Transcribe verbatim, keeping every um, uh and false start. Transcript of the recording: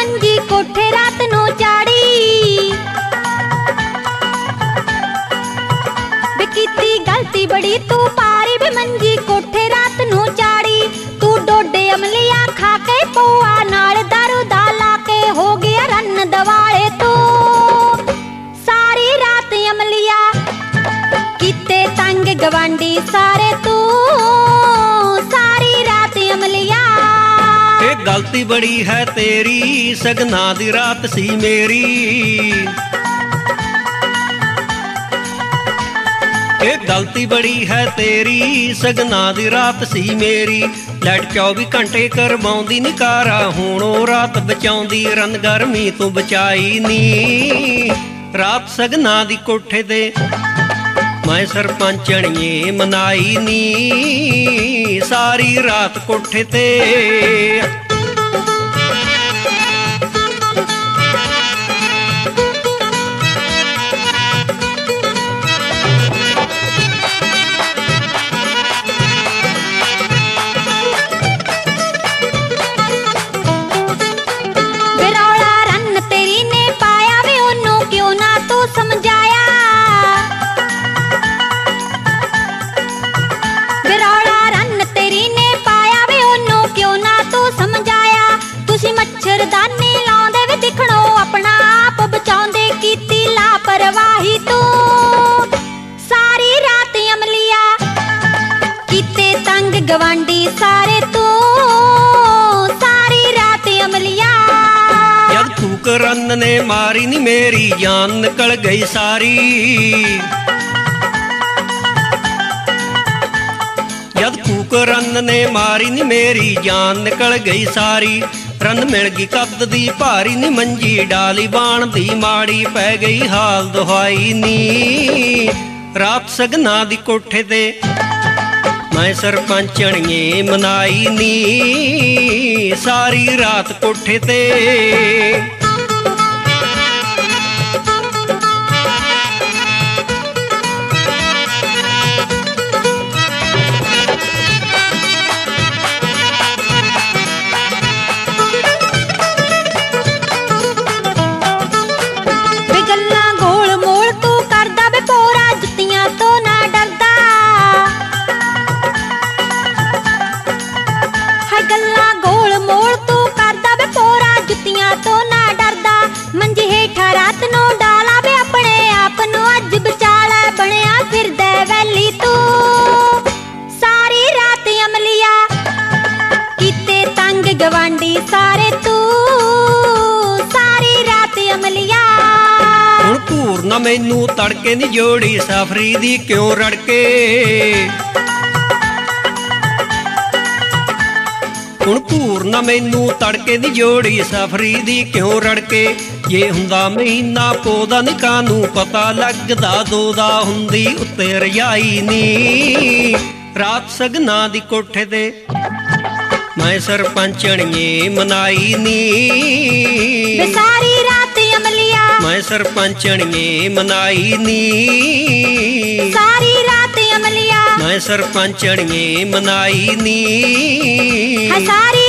मंजी कोठे रात नू चाड़ी वे कीती गलती बड़ी तू पारी वे मंजी कोठे रात नू चाड़ी तू डोडे अमलिया खा के पौआ नाल दारू दा ला के हो गया रन दवाले तू सारी रात अमलिया कीते तंग गवांडी सारे तू सारी रात अमलिया गलती बड़ी है तेरी सगना दी रात सी मेरी ए गलती बड़ी है तेरी सगना दी रात सी मेरी लाइट चौबी घंटे करवाउंदी निकारा हुण ओ रात बचाउंदी रन गर्मी तू बचाई नी रात सगना दी कोठे ते मैं सरपंचणिए मनाई नी सारी रात कोठे ते मच्छरदानी लाउंदे वे दिखणो अपना आप बचाउंदे कीती लापरवाही तू सारी रात अमलिया कीते तंग गवांडी सारे तू सारी रात अमलिया जद फूक रन ने मारी नी मेरी जान निकल गई सारी जद फूक रन ने मारी नी मेरी जान निकल गई सारी रन मिल गई कद दी भारी नी मंजी डाली बाण दी माड़ी पै गई हाल दुहाई नी रात सगना दी कोठे ते मैं सरपंचणिए मनाई नी सारी रात कोठे ते गवांडी सारे तू सारी रात अमलिया हुण घूर ना मैनू तड़के नी जोड़ी सफरी दी क्यों रड़के हुण घूर ना मैनू तड़के नी जोड़ी सफरी दी क्यों रड़के ये हुंदा महीना पोदा नी कानू पता लगदा दो दा हुंदी उत्ते रजाई नी रात सगना दी कोठे ते मैं सरपंचणिए मनाई नी सारी रात अमलिया मैं सरपंचणिए मनाई नी सारी रात अमलिया मैं सरपंचणिए मनाई नी सारी